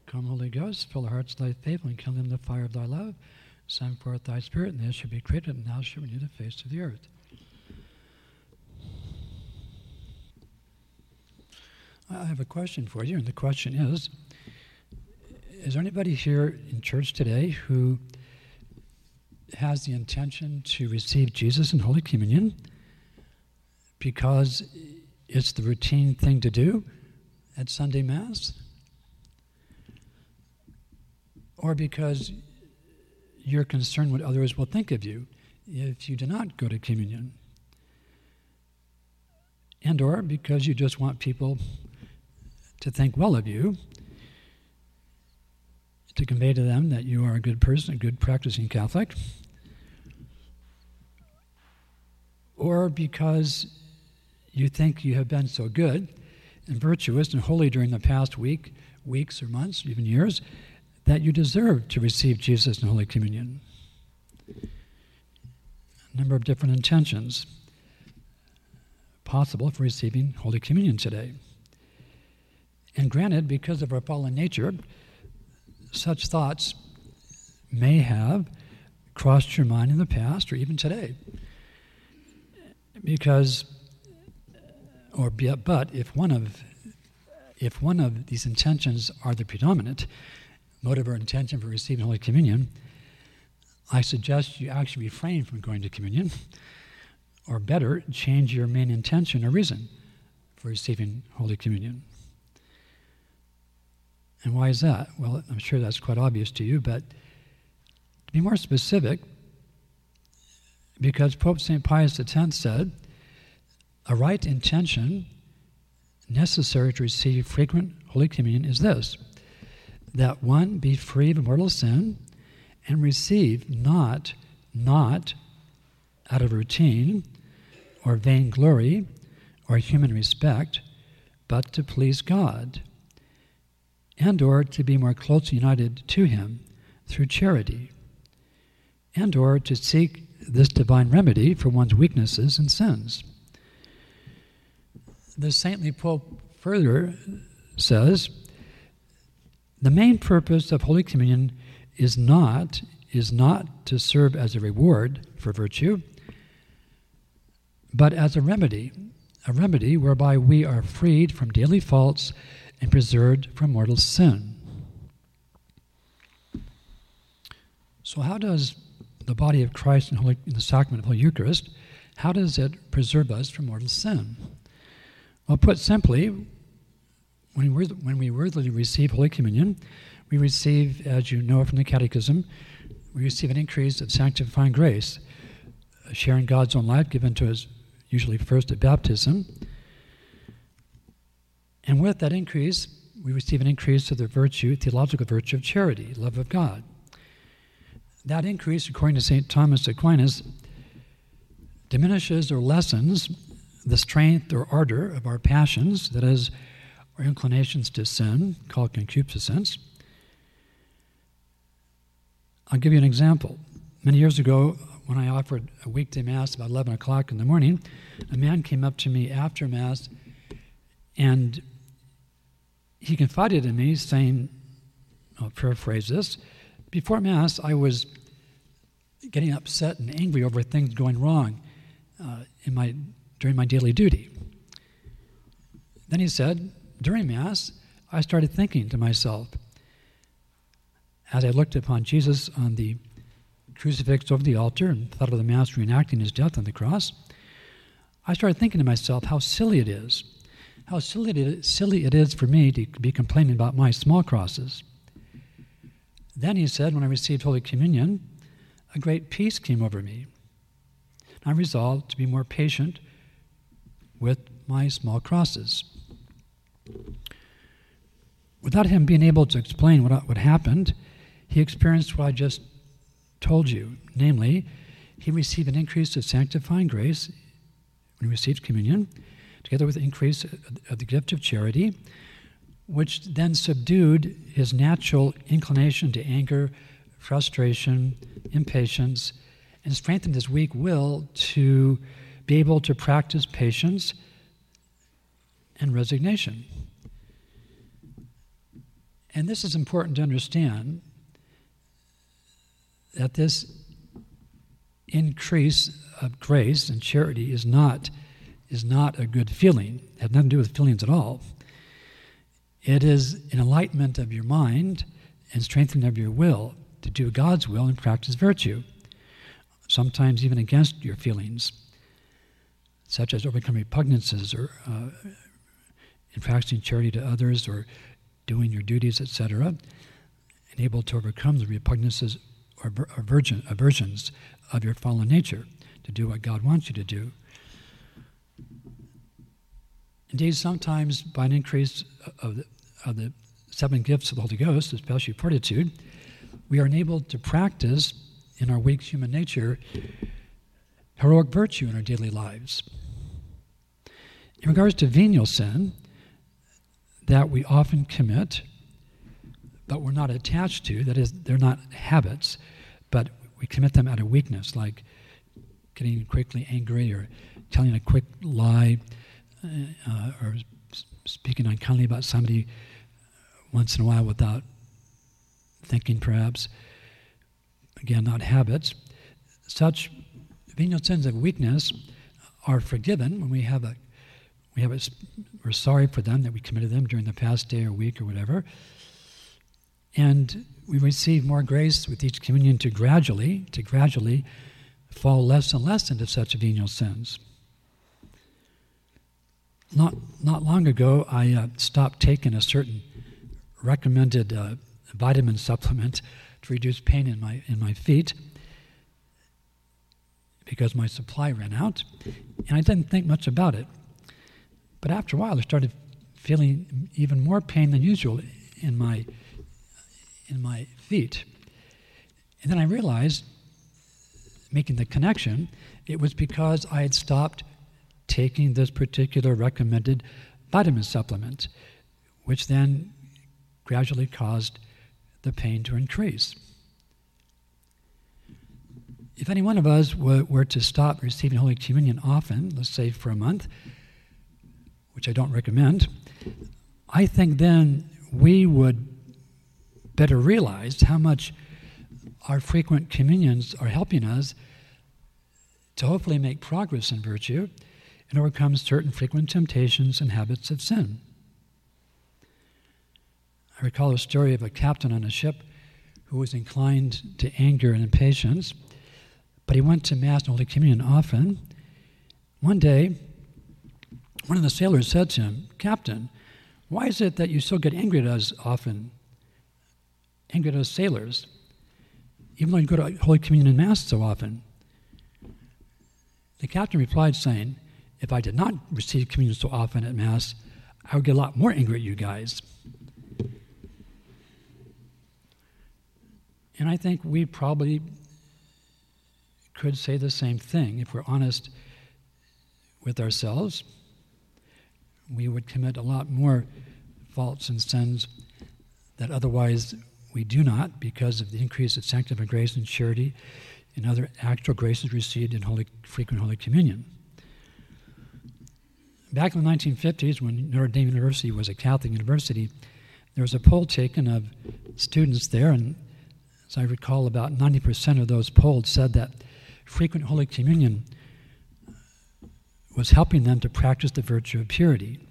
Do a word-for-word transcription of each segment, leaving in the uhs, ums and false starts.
Come, Holy Ghost, fill our hearts with thy faith, and kindle in the fire of thy love. Send forth thy Spirit, and they shall be created, and thou shalt renew the face of the earth. I have a question for you, and the question is, is there anybody here in church today who has the intention to receive Jesus in Holy Communion because it's the routine thing to do at Sunday Mass? Or because you're concerned what others will think of you if you do not go to communion? And or because you just want people to think well of you, to convey to them that you are a good person, a good practicing Catholic, or because you think you have been so good and virtuous and holy during the past week, weeks or months, even years, that you deserve to receive Jesus in Holy Communion. A number of different intentions possible for receiving Holy Communion today. And granted, because of our fallen nature, such thoughts may have crossed your mind in the past or even today. Because, or be, but if one of if one of these intentions are the predominant motive or intention for receiving Holy Communion, I suggest you actually refrain from going to communion, or better, change your main intention or reason for receiving Holy Communion. And why is that? Well, I'm sure that's quite obvious to you, but to be more specific, because Pope Saint Pius X said, a right intention necessary to receive frequent Holy Communion is this: that one be free of mortal sin and receive not, not out of routine or vainglory or human respect, but to please God, and or to be more closely united to Him through charity, and or to seek this divine remedy for one's weaknesses and sins. The saintly Pope further says, the main purpose of Holy Communion is not, is not to serve as a reward for virtue, but as a remedy, a remedy whereby we are freed from daily faults and preserved from mortal sin. So how does the body of Christ in, Holy, in the sacrament of Holy Eucharist, how does it preserve us from mortal sin? Well, put simply, when we, when we worthily receive Holy Communion, we receive, as you know from the Catechism, we receive an increase of sanctifying grace, sharing God's own life given to us usually first at baptism. And with that increase, we receive an increase of the virtue, theological virtue of charity, love of God. That increase, according to Saint Thomas Aquinas, diminishes or lessens the strength or ardor of our passions, that is, our inclinations to sin, called concupiscence. I'll give you an example. Many years ago, when I offered a weekday Mass about eleven o'clock in the morning, a man came up to me after Mass, and he confided in me, saying, I'll paraphrase this, before Mass, I was getting upset and angry over things going wrong uh, in my during my daily duty. Then he said, during Mass, I started thinking to myself, as I looked upon Jesus on the crucifix over the altar and thought of the Mass reenacting his death on the cross, I started thinking to myself how silly it is, how silly it is, silly it is for me to be complaining about my small crosses. Then he said, when I received Holy Communion, a great peace came over me. I resolved to be more patient with my small crosses. Without him being able to explain what, what happened, he experienced what I just told you. Namely, he received an increase of sanctifying grace when he received communion, together with an increase of the gift of charity, which then subdued his natural inclination to anger, frustration, impatience, and strengthened his weak will to be able to practice patience and resignation. And this is important to understand, that this increase of grace and charity is not, is not a good feeling. It has nothing to do with feelings at all. It is an enlightenment of your mind and strengthening of your will to do God's will and practice virtue, sometimes even against your feelings, such as overcoming repugnances or uh, in practicing charity to others or doing your duties, et cetera, and able to overcome the repugnances or aversion, aversions of your fallen nature to do what God wants you to do. Indeed, sometimes by an increase of the, of the seven gifts of the Holy Ghost, especially fortitude, we are enabled to practice in our weak human nature heroic virtue in our daily lives. In regards to venial sin, that we often commit, but we're not attached to, that is, they're not habits, but we commit them out of weakness, like getting quickly angry or telling a quick lie, uh, or speaking unkindly about somebody once in a while without thinking, perhaps. Again, not habits. Such venial sins of weakness are forgiven when we have a, we have a, we're sorry for them, that we committed them during the past day or week or whatever. And we receive more grace with each communion to gradually, to gradually fall less and less into such venial sins. Not not long ago, I uh, stopped taking a certain recommended uh, vitamin supplement to reduce pain in my in my feet because my supply ran out, and I didn't think much about it. But after a while, I started feeling even more pain than usual in my in my feet. And then I realized, making the connection, it was because I had stopped taking this particular recommended vitamin supplement, which then gradually caused the pain to increase. If any one of us were, were to stop receiving Holy Communion often, let's say for a month, which I don't recommend, I think then we would better realize how much our frequent communions are helping us to hopefully make progress in virtue and overcome certain frequent temptations and habits of sin. I recall a story of a captain on a ship who was inclined to anger and impatience, but he went to Mass and Holy Communion often. One day, one of the sailors said to him, "Captain, why is it that you so get angry at us often, angry at us sailors, even though you go to Holy Communion and Mass so often?" The captain replied saying, "If I did not receive communion so often at Mass, I would get a lot more angry at you guys." And I think we probably could say the same thing if we're honest with ourselves. We would commit a lot more faults and sins that otherwise we do not, because of the increase of sanctifying grace and charity and other actual graces received in holy, frequent Holy Communion. Back in the nineteen fifties, when Notre Dame University was a Catholic university, there was a poll taken of students there, and as I recall, about ninety percent of those polled said that frequent Holy Communion was helping them to practice the virtue of purity.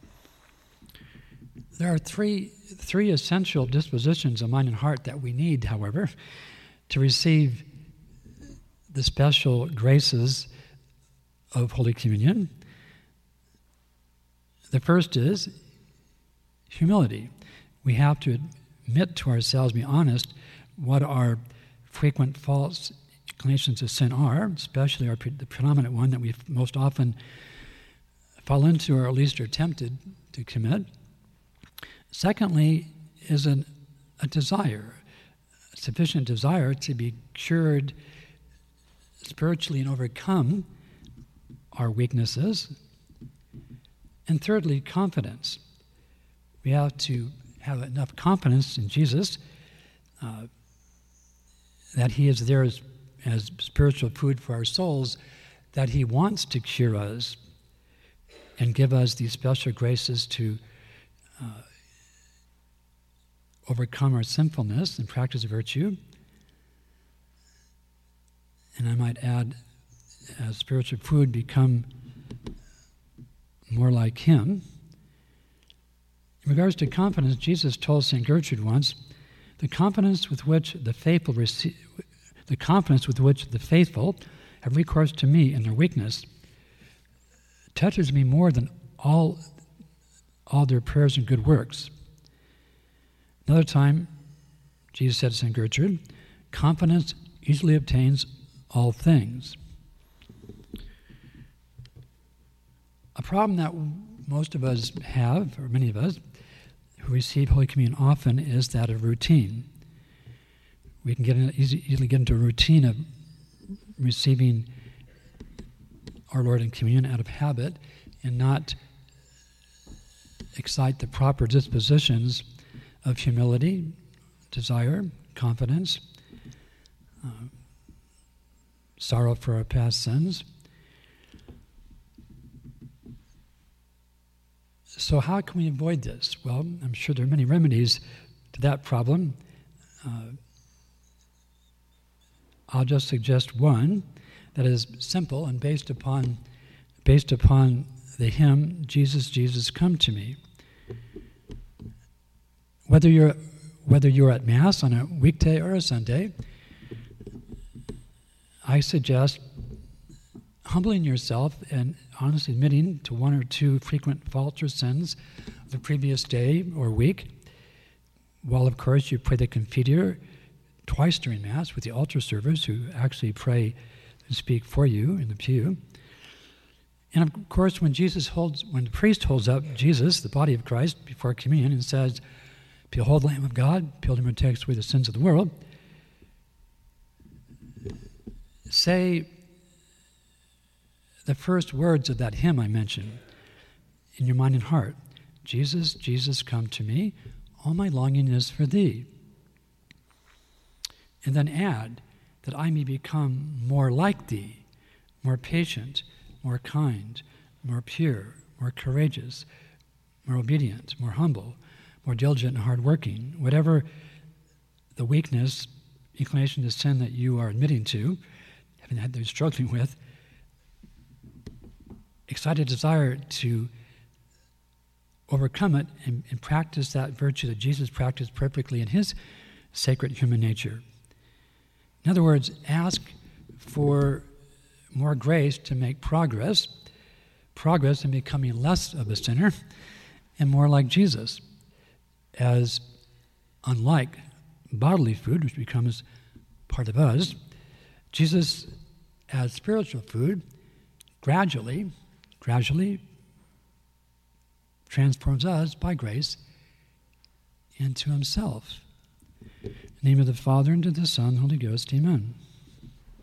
There are three, three essential dispositions of mind and heart that we need, however, to receive the special graces of Holy Communion. The first is humility. We have to admit to ourselves, be honest, what our frequent faults, inclinations of sin are, especially our, the predominant one that we most often fall into, or at least are tempted to commit. Secondly is an, a desire, a sufficient desire to be cured spiritually and overcome our weaknesses. And thirdly, confidence. We have to have enough confidence in Jesus uh, that He is there as, as spiritual food for our souls, that He wants to cure us and give us these special graces to uh, overcome our sinfulness and practice virtue. And I might add, as spiritual food, become more like Him. In regards to confidence, Jesus told Saint Gertrude once, the confidence with which the faithful receive, the confidence with which the faithful have recourse to me in their weakness touches me more than all, all their prayers and good works. Another time, Jesus said to Saint Gertrude, confidence easily obtains all things. A problem that most of us have, or many of us, who receive Holy Communion often, is that of routine. We can get in, easy, easily get into a routine of receiving our Lord in communion out of habit and not excite the proper dispositions of humility, desire, confidence, uh, sorrow for our past sins. So how can we avoid this? Well, I'm sure there are many remedies to that problem. Uh, I'll just suggest one that is simple and based upon based upon the hymn, Jesus, Jesus, Come to Me. Whether you're whether you're at Mass on a weekday or a Sunday, I suggest humbling yourself and honestly admitting to one or two frequent faults or sins of the previous day or week, while of course you pray the Confiteor twice during Mass with the altar servers who actually pray and speak for you in the pew. And of course, when Jesus holds, when the priest holds up Jesus, the body of Christ, before communion and says, "Behold the Lamb of God, behold Him who takes away the sins of the world," say the first words of that hymn I mentioned in your mind and heart. Jesus, Jesus, come to me. All my longing is for Thee. And then add that I may become more like Thee, more patient, more kind, more pure, more courageous, more obedient, more humble, more diligent and hardworking. Whatever the weakness, inclination to sin that you are admitting to, having had those struggling with, excited desire to overcome it and, and practice that virtue that Jesus practiced perfectly in His sacred human nature. In other words, ask for more grace to make progress, progress in becoming less of a sinner and more like Jesus, as unlike bodily food, which becomes part of us, Jesus as spiritual food gradually gradually transforms us by grace into Himself. In the name of the Father, and of the Son, and the Holy Ghost, amen.